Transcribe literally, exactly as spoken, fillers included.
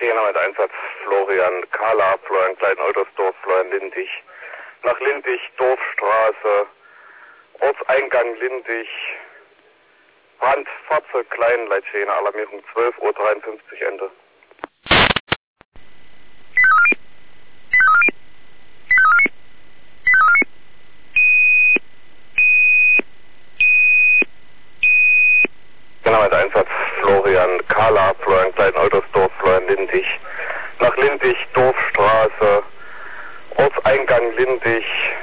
Genau, mit Einsatz Florian Kala, Florian Klein-Oldersdorf, Florian Lindig. Nach Lindig, Dorfstraße, Ortseingang Lindig, Brand, Fahrzeug Klein, Leitsterne, Alarmierung zwölf Uhr dreiundfünfzig, Ende. Genau, mit Einsatz Florian Kala, Florian Klein-Oldersdorf, Florian Lindig. Nach Lindig, Dorfstraße, Ortseingang Lindig,